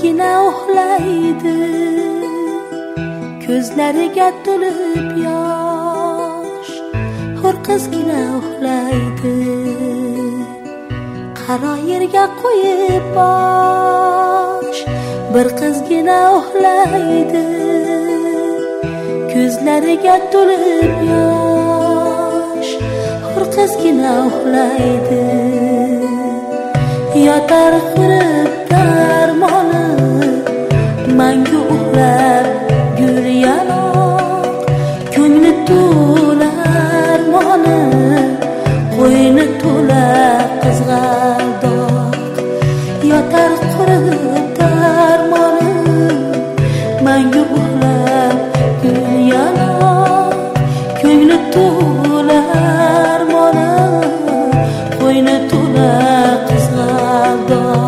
qizgina uxlaydi, ko'zlariga to'lib yosh. Hur qizgina uxlaydi, qaro yerga qo'yib bosh. Bir qizgina uxlaydi, ko'zlariga to'lib yosh. Hur qizgina uxlaydi, yotar qurib darmoni, mangu uxlab gul yaloq. Ko'ngli to'la armoni, qo'yni to'la qizg'aldoq. Yotar qurib darmoni, mangu uxlab gul yaloq. Ko'ngli to'la armoni, qo'yni to'la qizg'aldoq.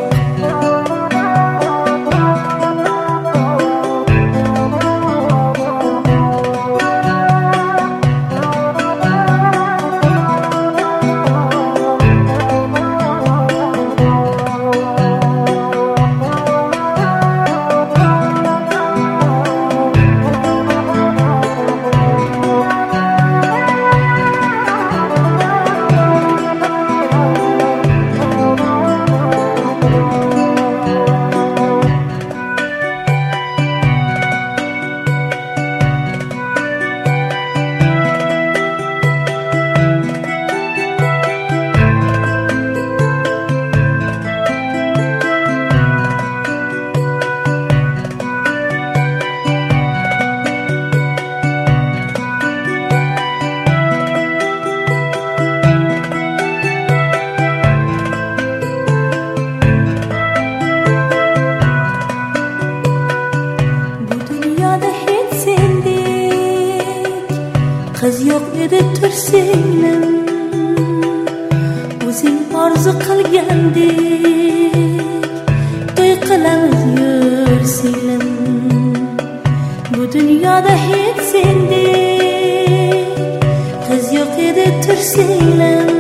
Qiz yo'q edi tursinglim, o'zing orzu qilgandek to'y qilamiz yur singlim. Bu dunyoda hech sendek qiz yo'q edi tursinglim,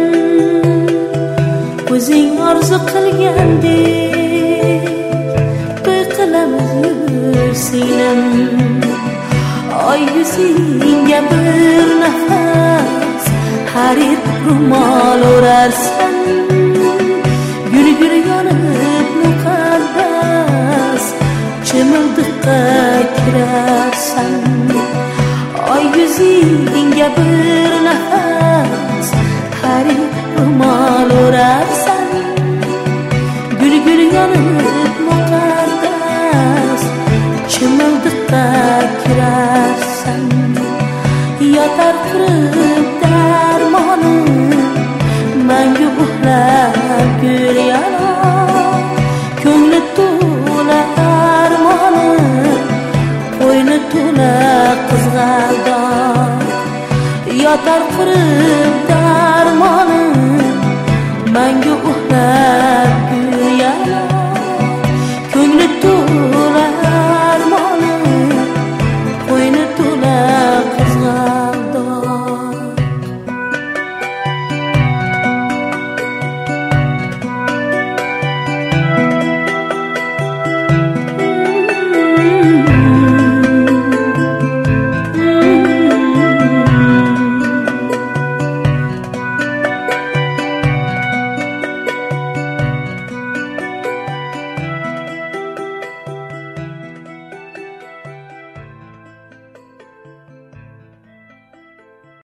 o'zing orzu qilgandek to'y qilamiz yur singlim. Oy yuzingga bir nafas harir ro'mol o'rarsan, gul yonib muqaddas chimildiqqa kirarsan. Oy yuzingga bir nafas harir ro'mol o'rarsan, gul yonib muqaddas chimildiqqa kirarsan. Yotar qurib darmoni, mangu uxlab gul yaloq. Ko'ngli to'la armoni, qo'yni to'la qizg'aldoq. Yotar qurib